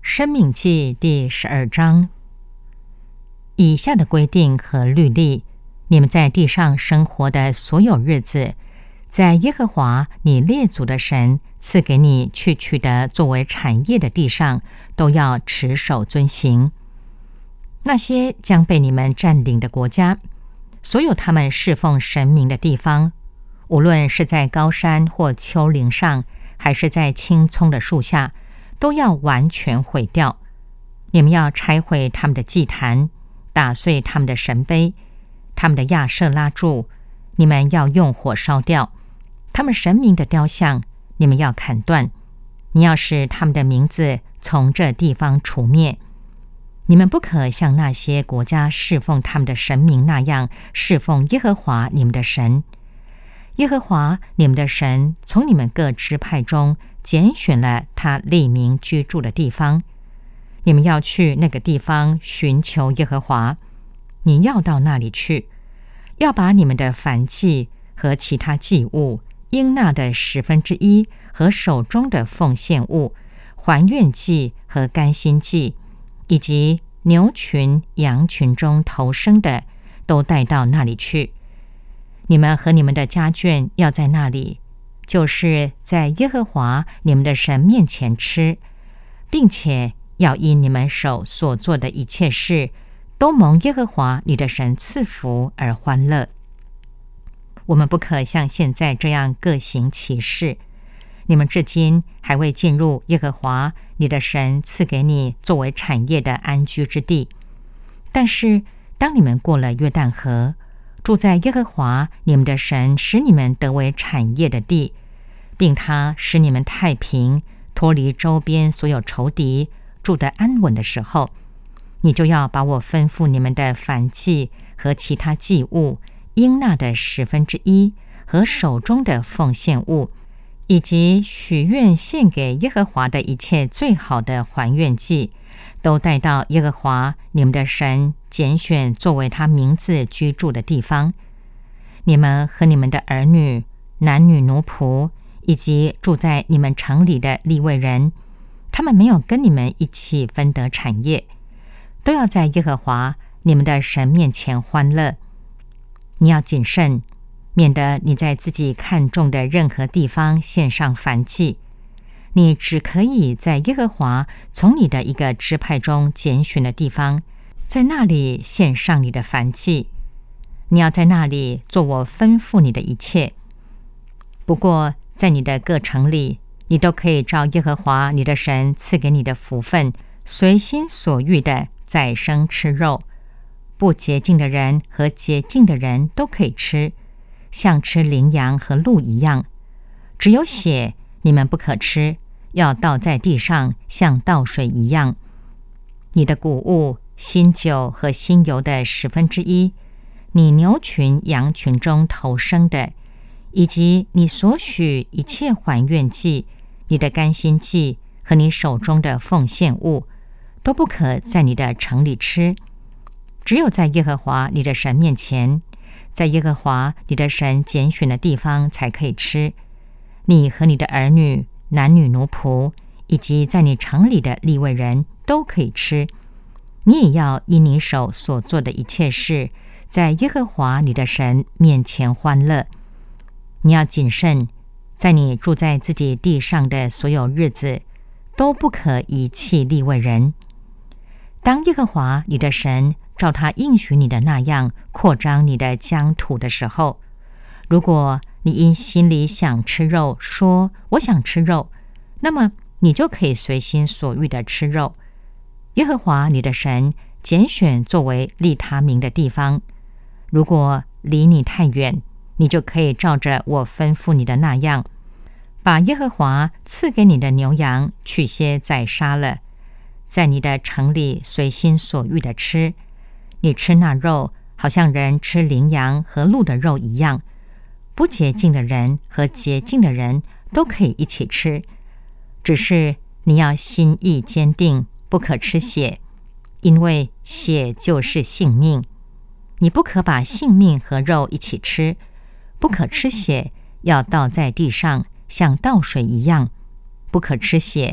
申命记第12章，以下的规定和律例，你们在地上生活的所有日子，在耶和华你列祖的神赐给你去取得作为产业的地上，都要持守遵行。那些将被你们占领的国家，所有他们侍奉神明的地方，无论是在高山或丘陵上，还是在青葱的树下，都要完全毁掉。你们要拆毁他们的祭坛，打碎他们的神碑，他们的亚舍拉柱，你们要用火烧掉。他们神明的雕像，你们要砍断。你要使他们的名字从这地方除灭。你们不可像那些国家侍奉他们的神明那样侍奉耶和华你们的神。耶和华你们的神从你们各支派中拣选了他立民居住的地方，你们要去那个地方寻求耶和华。你要到那里去，要把你们的燔祭和其他祭物、应纳的1/10和手中的奉献物、还愿祭和甘心祭，以及牛群、羊群中头生的，都带到那里去。你们和你们的家眷要在那里，就是在耶和华你们的神面前吃，并且要因你们手所做的一切事，都蒙耶和华你的神赐福而欢乐。我们不可像现在这样各行其事。你们至今还未进入耶和华你的神赐给你作为产业的安居之地。但是当你们过了约旦河，住在耶和华你们的神使你们得为产业的地，并他使你们太平，脱离周边所有仇敌，住得安稳的时候，你就要把我吩咐你们的燔祭和其他祭物、应纳的1/10和手中的奉献物，以及许愿献给耶和华的一切最好的还愿祭，都带到耶和华你们的神拣选作为他名字居住的地方。你们和你们的儿女、男女奴仆，以及住在你们城里的利未人，他们没有跟你们一起分得产业，都要在耶和华你们的神面前欢乐。你要谨慎，免得你在自己看中的任何地方献上燔祭。你只可以在耶和华从你的一个支派中拣选的地方，在那里献上你的燔祭。你要在那里做我吩咐你的一切。不过在你的各城里，你都可以照耶和华你的神赐给你的福分，随心所欲的宰生吃肉。不洁净的人和洁净的人都可以吃，像吃羚羊和鹿一样。只有血你们不可吃，要倒在地上，像倒水一样。你的谷物、新酒和新油的1/10，你牛群、羊群中头生的，以及你所许一切还愿祭、你的甘心祭和你手中的奉献物，都不可在你的城里吃，只有在耶和华你的神面前，在耶和华你的神拣选的地方才可以吃。你和你的儿女、男女奴仆，以及在你城里的利未人都可以吃。你也要因你手所做的一切事，在耶和华你的神面前欢乐。你要谨慎，在你住在自己地上的所有日子，都不可遗弃利未人。当耶和华你的神照他应许你的那样扩张你的疆土的时候，如果你因心里想吃肉，说我想吃肉，那么你就可以随心所欲的吃肉。耶和华你的神拣选作为立他名的地方，如果离你太远，你就可以照着我吩咐你的那样，把耶和华赐给你的牛羊取些宰杀了，在你的城里随心所欲的吃。你吃那肉，好像人吃羚羊和鹿的肉一样。不洁净的人和洁净的人都可以一起吃，只是你要心意坚定，不可吃血，因为血就是性命。你不可把性命和肉一起吃，不可吃血，要倒在地上，像倒水一样。不可吃血，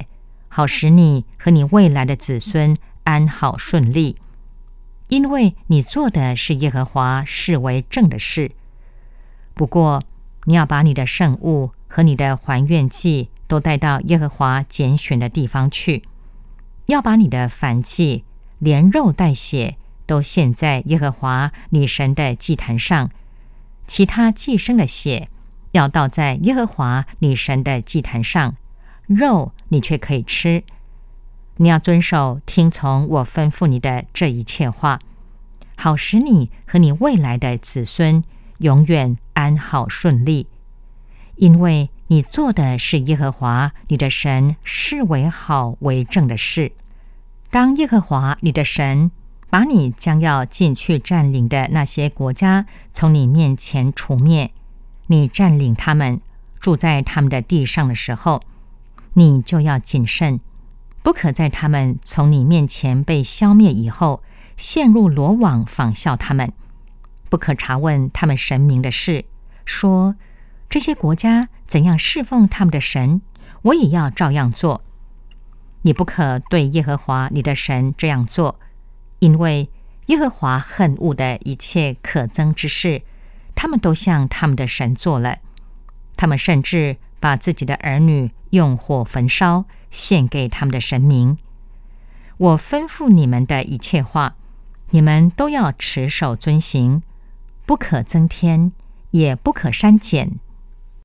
好使你和你未来的子孙安好顺利，因为你做的是耶和华视为正的事。不过，你要把你的圣物和你的还愿祭都带到耶和华拣选的地方去，要把你的燔祭连肉带血都献在耶和华你神的祭坛上，其他祭牲的血要倒在耶和华你神的祭坛上，肉你却可以吃。你要遵守听从我吩咐你的这一切话，好使你和你未来的子孙永远安好顺利，因为你做的是耶和华你的神视为好为正的事。当耶和华你的神把你将要进去占领的那些国家从你面前除灭，你占领他们，住在他们的地上的时候，你就要谨慎，不可在他们从你面前被消灭以后，陷入罗网仿效他们，不可查问他们神明的事，说这些国家怎样侍奉他们的神，我也要照样做。你不可对耶和华你的神这样做，因为耶和华恨恶的一切可憎之事，他们都向他们的神做了。他们甚至把自己的儿女用火焚烧，献给他们的神明。我吩咐你们的一切话，你们都要持守遵行，不可增添，也不可删减，